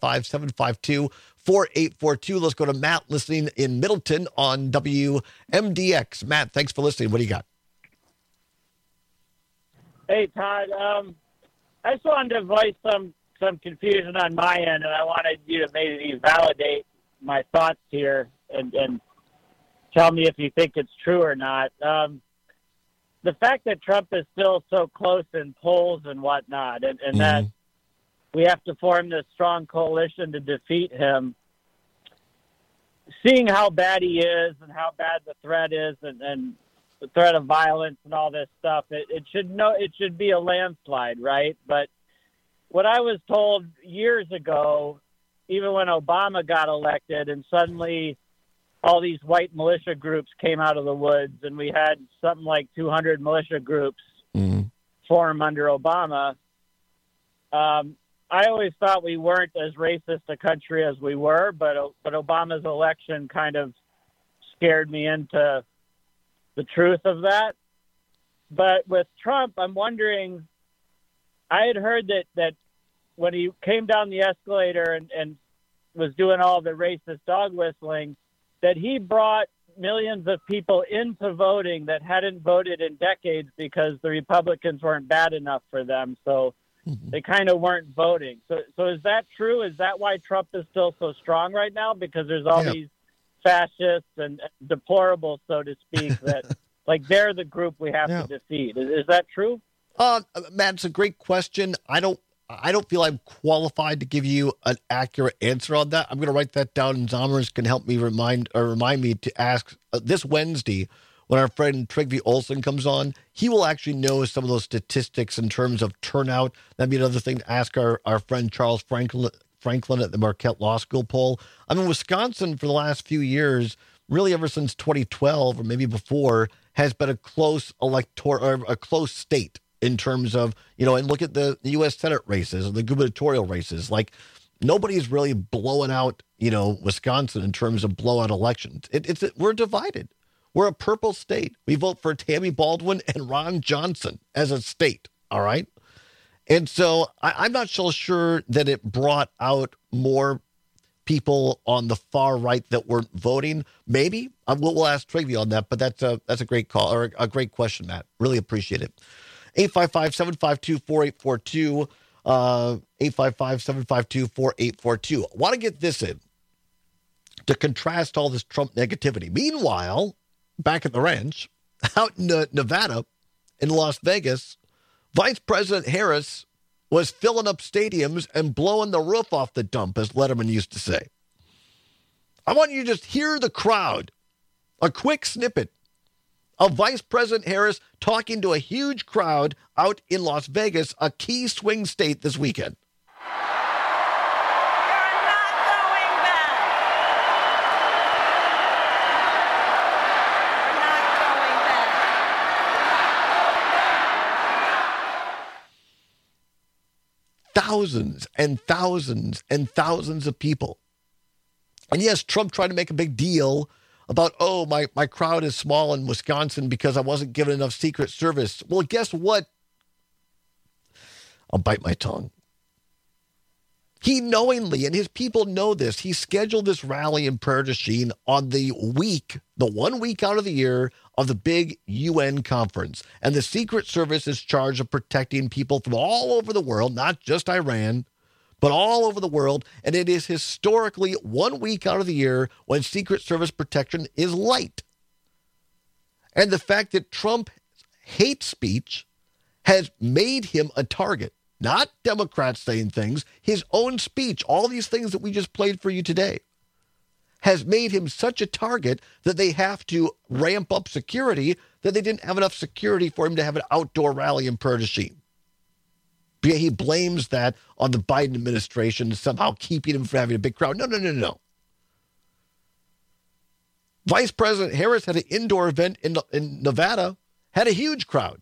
855-752-4842. Let's go to Matt, listening in Middleton on WMDX. Matt, thanks for listening. What do you got? Hey, Todd. I just wanted to voice some confusion on my end, and I wanted you to maybe validate my thoughts here and tell me if you think it's true or not. The fact that Trump is still so close in polls and whatnot, and that we have to form this strong coalition to defeat him, seeing how bad he is and how bad the threat is and the threat of violence and all this stuff, it should be a landslide, right? But what I was told years ago, even when Obama got elected and suddenly all these white militia groups came out of the woods and we had something like 200 militia groups form under Obama, I always thought we weren't as racist a country as we were, but Obama's election kind of scared me into the truth of that. But with Trump, I'm wondering, I had heard that when he came down the escalator and was doing all the racist dog whistling, that he brought millions of people into voting that hadn't voted in decades because the Republicans weren't bad enough for them. So they kind of weren't voting. So is that true? Is that why Trump is still so strong right now? Because there's all these fascists and deplorables, so to speak, that like they're the group we have to defeat. Is that true? Matt, it's a great question. I don't feel I'm qualified to give you an accurate answer on that. I'm going to write that down, and Zommers can help me remind me to ask this Wednesday when our friend Trygve Olsen comes on. He will actually know some of those statistics in terms of turnout. That'd be another thing to ask our friend Charles Franklin at the Marquette Law School poll. I mean, Wisconsin for the last few years, really ever since 2012 or maybe before, has been a close a close state in terms of, and look at the U.S. Senate races or the gubernatorial races. Like, nobody's really blowing out, Wisconsin in terms of blowout elections. We're divided. We're a purple state. We vote for Tammy Baldwin and Ron Johnson as a state, all right? And so I'm not so sure that it brought out more people on the far right that weren't voting. Maybe. We'll ask Trygve on that, but that's a great call, or a great question, Matt. Really appreciate it. 855-752-4842. 855-752-4842. I want to get this in to contrast all this Trump negativity. Meanwhile, back at the ranch, out in Nevada, in Las Vegas, Vice President Harris was filling up stadiums and blowing the roof off the dump, as Letterman used to say. I want you to just hear the crowd. A quick snippet of Vice President Harris talking to a huge crowd out in Las Vegas, a key swing state this weekend. thousands and thousands and thousands of people. And yes, Trump tried to make a big deal about, oh, my crowd is small in Wisconsin because I wasn't given enough Secret Service. Well, guess what? I'll bite my tongue. He knowingly, and his people know this, he scheduled this rally in Prairie du Chien on the 1 week out of the year of the big UN conference. And the Secret Service is charged of protecting people from all over the world, not just Iran, but all over the world. And it is historically 1 week out of the year when Secret Service protection is light. And the fact that Trump hate speech has made him a target. Not Democrats saying things, his own speech, all these things that we just played for you today, has made him such a target that they have to ramp up security, that they didn't have enough security for him to have an outdoor rally in Prairie du Chien. But he blames that on the Biden administration somehow keeping him from having a big crowd. No. Vice President Harris had an indoor event in Nevada, had a huge crowd.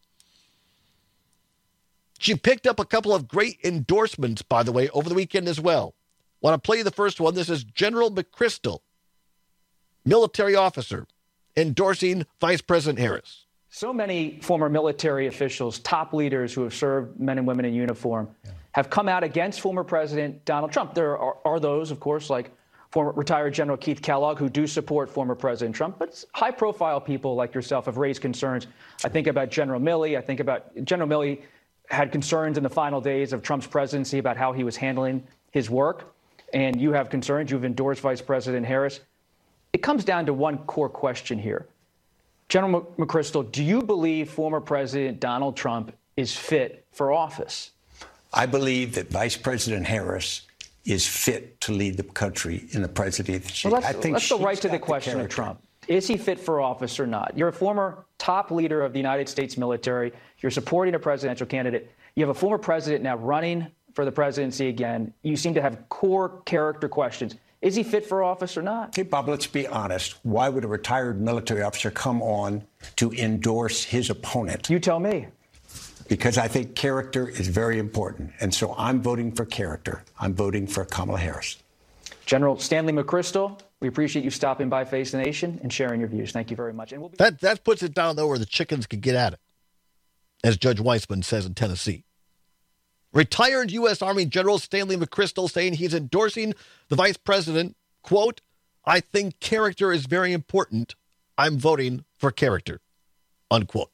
She picked up a couple of great endorsements, by the way, over the weekend as well. Want to play the first one? This is General McChrystal, military officer, endorsing Vice President Harris. So many former military officials, top leaders who have served men and women in uniform, have come out against former President Donald Trump. There are those, of course, like former retired General Keith Kellogg, who do support former President Trump. But high-profile people like yourself have raised concerns. I think about General Milley. General Milley had concerns in the final days of Trump's presidency about how he was handling his work. And you have concerns. You've endorsed Vice President Harris. It comes down to one core question here. General McChrystal, do you believe former President Donald Trump is fit for office? I believe that Vice President Harris is fit to lead the country in the presidency. Well, let's go right to the question of Trump. Is he fit for office or not? You're a former top leader of the United States military. You're supporting a presidential candidate. You have a former president now running for the presidency again. You seem to have core character questions. Is he fit for office or not? Hey, Bob, let's be honest. Why would a retired military officer come on to endorse his opponent? You tell me. Because I think character is very important. And so I'm voting for character. I'm voting for Kamala Harris. General Stanley McChrystal, we appreciate you stopping by Face the Nation and sharing your views. Thank you very much. And that puts it down, though, where the chickens could get at it, as Judge Weissman says in Tennessee. Retired U.S. Army General Stanley McChrystal saying he's endorsing the vice president, quote, I think character is very important. I'm voting for character, unquote.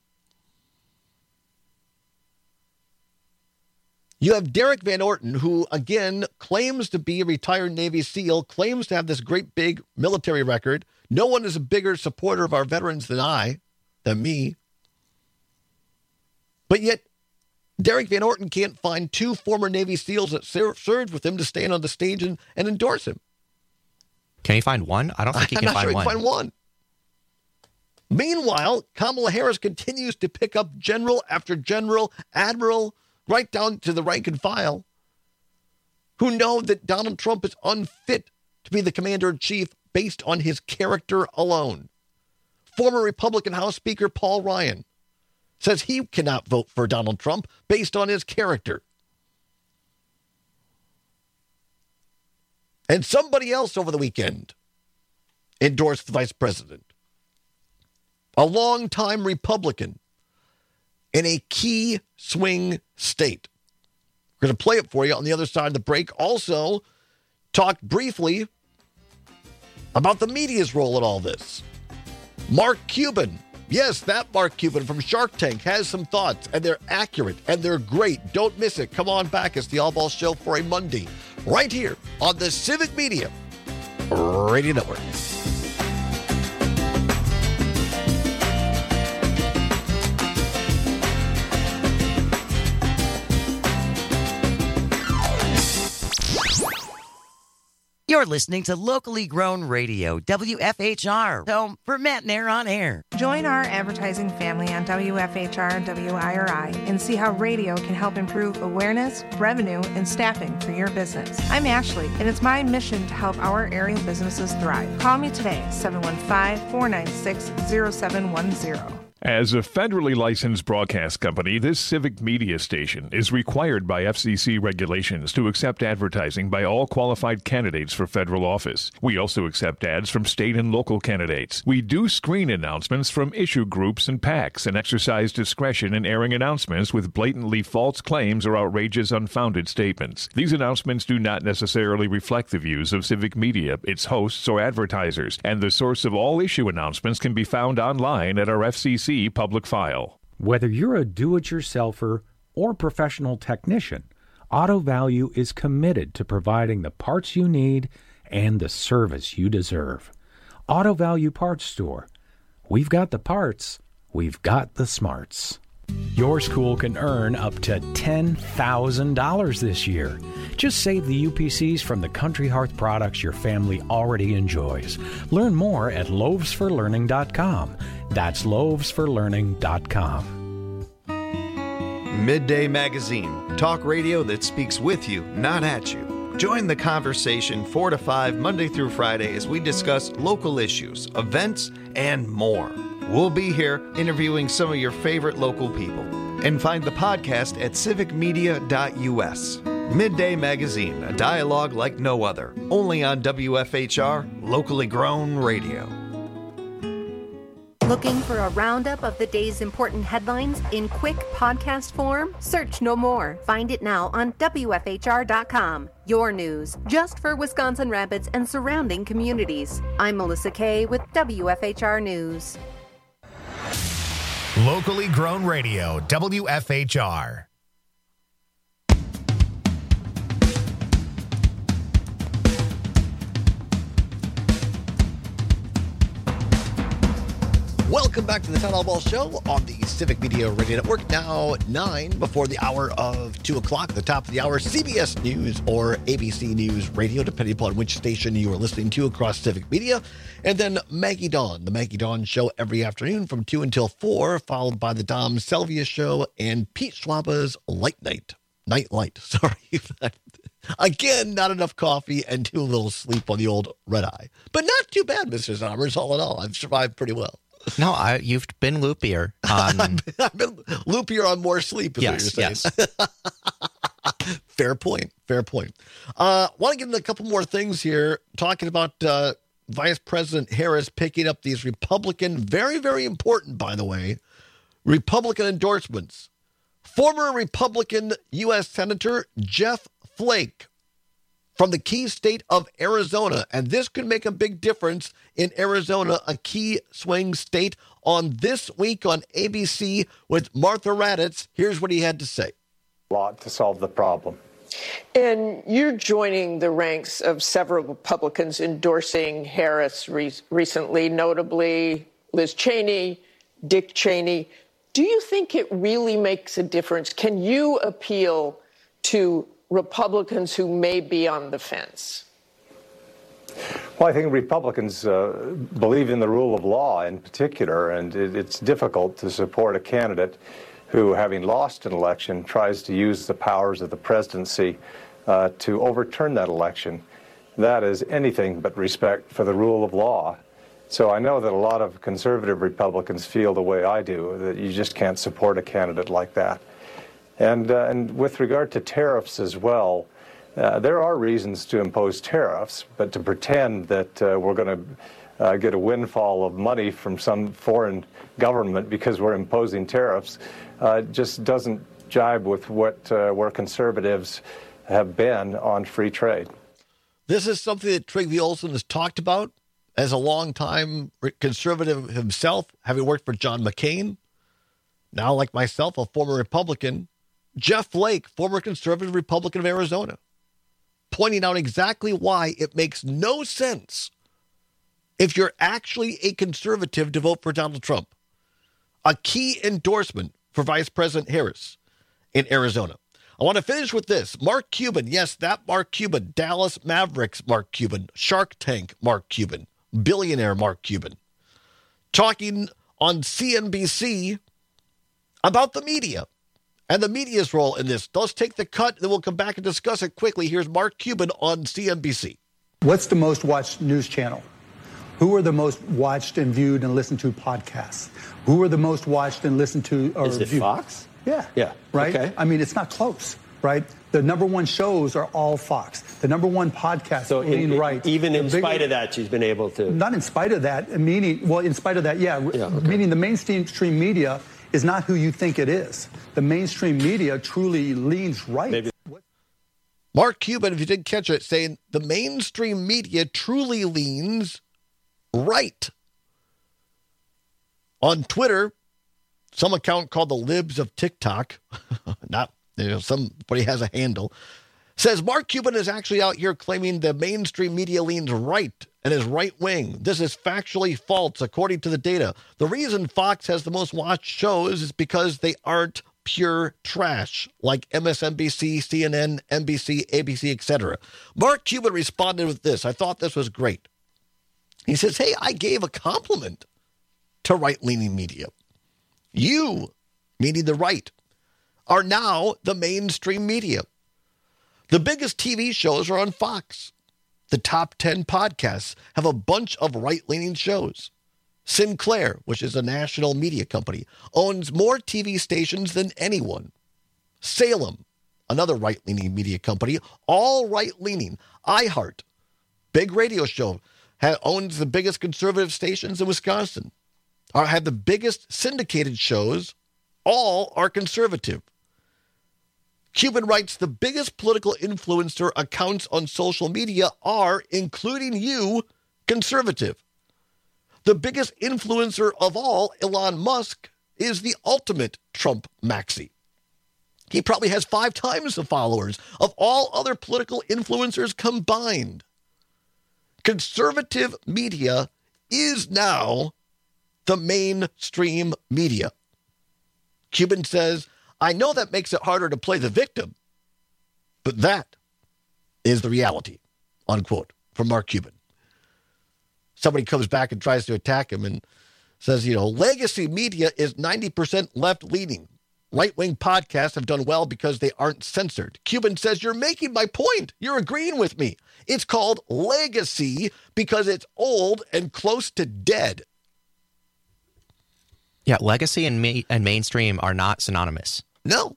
You have Derek Van Orton, who, again, claims to be a retired Navy SEAL, claims to have this great big military record. No one is a bigger supporter of our veterans than me. But yet, Derek Van Orton can't find two former Navy SEALs that served with him to stand on the stage and endorse him. Can he find one? I don't think he can find one. Meanwhile, Kamala Harris continues to pick up general after general, admiral, right down to the rank and file, who know that Donald Trump is unfit to be the commander-in-chief based on his character alone. Former Republican House Speaker Paul Ryan says he cannot vote for Donald Trump based on his character. And somebody else over the weekend endorsed the vice president. A longtime Republican in a key swing state. We're going to play it for you on the other side of the break. Also, talk briefly about the media's role in all this. Mark Cuban, yes, that Mark Cuban from Shark Tank has some thoughts, and they're accurate, and they're great. Don't miss it. Come on back. It's the All Ball Show for a Monday, right here on the Civic Media Radio Network. You're listening to locally grown radio, WFHR, home for Matt Nair on Air. Join our advertising family on WFHR and WIRI and see how radio can help improve awareness, revenue, and staffing for your business. I'm Ashley, and it's my mission to help our area businesses thrive. Call me today, 715-496-0710. As a federally licensed broadcast company, this civic media station is required by FCC regulations to accept advertising by all qualified candidates for federal office. We also accept ads from state and local candidates. We do screen announcements from issue groups and PACs and exercise discretion in airing announcements with blatantly false claims or outrageous, unfounded statements. These announcements do not necessarily reflect the views of civic media, its hosts, or advertisers, and the source of all issue announcements can be found online at our FCC public file. Whether you're a do-it-yourselfer or professional technician, Auto Value is committed to providing the parts you need and the service you deserve. Auto Value Parts Store. We've got the parts. We've got the smarts. Your school can earn up to $10,000 this year. Just save the UPCs from the Country Hearth products your family already enjoys. Learn more at loavesforlearning.com. That's loavesforlearning.com. Midday Magazine. Talk radio that speaks with you, not at you. Join the conversation 4 to 5 Monday through Friday as we discuss local issues, events, and more. We'll be here interviewing some of your favorite local people. And find the podcast at civicmedia.us. Midday Magazine, a dialogue like no other. Only on WFHR, locally grown radio. Looking for a roundup of the day's important headlines in quick podcast form? Search no more. Find it now on WFHR.com. Your news, just for Wisconsin Rapids and surrounding communities. I'm Melissa Kay with WFHR News. Locally grown radio, WFHR. Welcome back to the Town Hall Ball Show on the Civic Media Radio Network. Now 9 before the hour of 2 o'clock. At the top of the hour, CBS News or ABC News Radio, depending upon which station you are listening to across Civic Media. And then Maggie Dawn, the Maggie Dawn Show every afternoon from 2 until 4, followed by the Dom Selvia Show and Pete Schwaba's Light Night. Night Light, sorry. Again, not enough coffee and too little sleep on the old red eye. But not too bad, Mr. Sommers, all in all. I've survived pretty well. No, you've been loopier. I've been loopier on more sleep, is what you're saying. Yes. Fair point. Want to get into a couple more things here, talking about Vice President Harris picking up these Republican, very, very important, by the way, Republican endorsements. Former Republican U.S. Senator Jeff Flake from the key state of Arizona. And this could make a big difference in Arizona, a key swing state. On This Week on ABC with Martha Raddatz, here's what he had to say. A lot to solve the problem. And you're joining the ranks of several Republicans endorsing Harris recently, notably Liz Cheney, Dick Cheney. Do you think it really makes a difference? Can you appeal to Republicans who may be on the fence? Well, I think Republicans believe in the rule of law in particular, and it's difficult to support a candidate who, having lost an election, tries to use the powers of the presidency to overturn that election. That is anything but respect for the rule of law. So I know that a lot of conservative Republicans feel the way I do, that you just can't support a candidate like that. And with regard to tariffs as well, there are reasons to impose tariffs, but to pretend that we're going to get a windfall of money from some foreign government because we're imposing tariffs just doesn't jibe with what where conservatives have been on free trade. This is something that Trygve Olsen has talked about as a long-time conservative himself, having worked for John McCain. Now, like myself, a former Republican, Jeff Flake, former conservative Republican of Arizona, pointing out exactly why it makes no sense if you're actually a conservative to vote for Donald Trump. A key endorsement for Vice President Harris in Arizona. I want to finish with this. Mark Cuban, yes, that Mark Cuban, Dallas Mavericks Mark Cuban, Shark Tank Mark Cuban, billionaire Mark Cuban, talking on CNBC about the media and the media's role in this. Let's take the cut, then we'll come back and discuss it quickly. Here's Mark Cuban on CNBC. What's the most watched news channel? Who are the most watched and viewed and listened to podcasts? Who are the most watched and listened to? Or Is it viewed? Fox? Yeah. Yeah. Right? Okay. I mean, it's not close, right? The number one shows are all Fox. The number one podcast, So lean right. even in spite of that, she's been able to. Not in spite of that, meaning, well, in spite of that, meaning the mainstream media is not who you think it is. The mainstream media truly leans right. Mark Cuban, if you didn't catch it, saying the mainstream media truly leans right. On Twitter, some account called the Libs of TikTok, somebody has a handle, says Mark Cuban is actually out here claiming the mainstream media leans right and is right-wing. This is factually false, according to the data. The reason Fox has the most watched shows is because they aren't pure trash, like MSNBC, CNN, NBC, ABC, etc. Mark Cuban responded with this. I thought this was great. He says, hey, I gave a compliment to right-leaning media. You, meaning the right, are now the mainstream media. The biggest TV shows are on Fox. The top 10 podcasts have a bunch of right-leaning shows. Sinclair, which is a national media company, owns more TV stations than anyone. Salem, another right-leaning media company, all right-leaning. iHeart, big radio show, owns the biggest conservative stations in Wisconsin. Have the biggest syndicated shows, all are conservative. Cuban writes, the biggest political influencer accounts on social media are, including you, conservative. The biggest influencer of all, Elon Musk, is the ultimate Trump maxi. He probably has 5 times the followers of all other political influencers combined. Conservative media is now the mainstream media. Cuban says, I know that makes it harder to play the victim, but that is the reality, unquote, from Mark Cuban. Somebody comes back and tries to attack him and says, legacy media is 90% left-leaning. Right-wing podcasts have done well because they aren't censored. Cuban says, you're making my point. You're agreeing with me. It's called legacy because it's old and close to dead. Yeah, legacy and mainstream are not synonymous. No.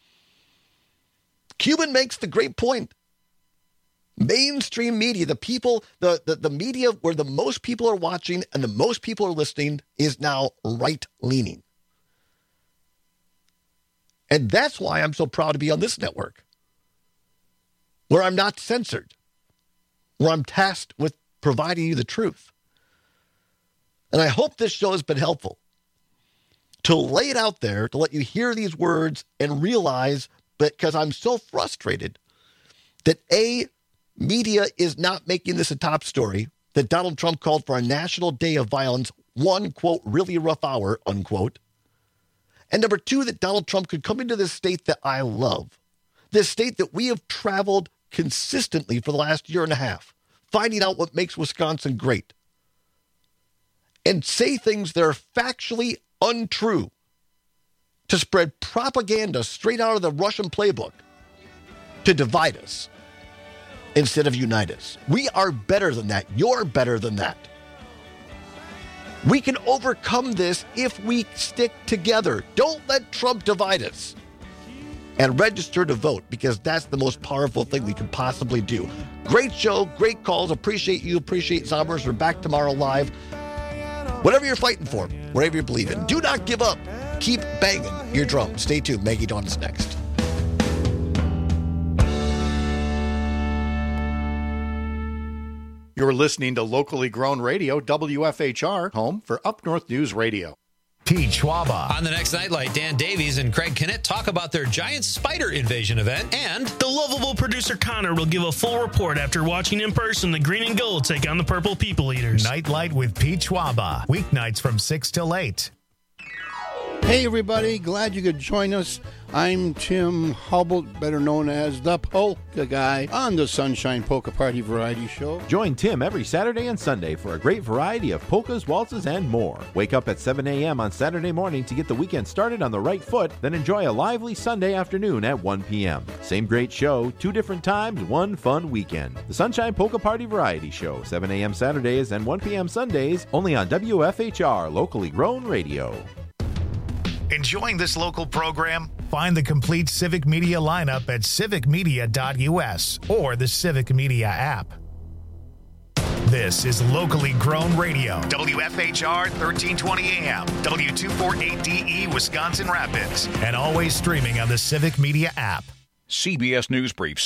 Cuban makes the great point. Mainstream media, the people, the media where the most people are watching and the most people are listening is now right-leaning. And that's why I'm so proud to be on this network, where I'm not censored, where I'm tasked with providing you the truth. And I hope this show has been helpful to lay it out there, to let you hear these words and realize that, because I'm so frustrated that media is not making this a top story, that Donald Trump called for a national day of violence, one, quote, really rough hour, unquote. And number 2, that Donald Trump could come into this state that I love, this state that we have traveled consistently for the last year and a half, finding out what makes Wisconsin great, and say things that are factually untrue, to spread propaganda straight out of the Russian playbook to divide us instead of unite us. We are better than that. You're better than that. We can overcome this if we stick together. Don't let Trump divide us. And register to vote, because that's the most powerful thing we can possibly do. Great show, great calls. Appreciate you. Appreciate Zombers. We're back tomorrow live. Whatever you're fighting for, whatever you believe in, do not give up. Keep banging your drum. Stay tuned. Maggie Dawn is next. You're listening to locally grown radio, WFHR, home for Up North News Radio. Pete Schwaba. On the next Nightlight, Dan Davies and Craig Kennett talk about their giant spider invasion event, and the lovable producer Connor will give a full report after watching in person the Green and Gold take on the Purple People Eaters. Nightlight with Pete Schwaba. Weeknights from 6 till 8. Hey everybody, glad you could join us. I'm Tim Hubble, better known as the Polka Guy, on the Sunshine Polka Party Variety Show. Join Tim every Saturday and Sunday for a great variety of polkas, waltzes, and more. Wake up at 7 a.m. on Saturday morning to get the weekend started on the right foot, then enjoy a lively Sunday afternoon at 1 p.m. Same great show, 2 different times, 1 fun weekend. The Sunshine Polka Party Variety Show, 7 a.m. Saturdays and 1 p.m. Sundays, only on WFHR, locally grown radio. Enjoying this local program? Find the complete Civic Media lineup at civicmedia.us or the Civic Media app. This is locally grown radio. WFHR 1320 AM, W248DE Wisconsin Rapids, and always streaming on the Civic Media app. CBS News Brief.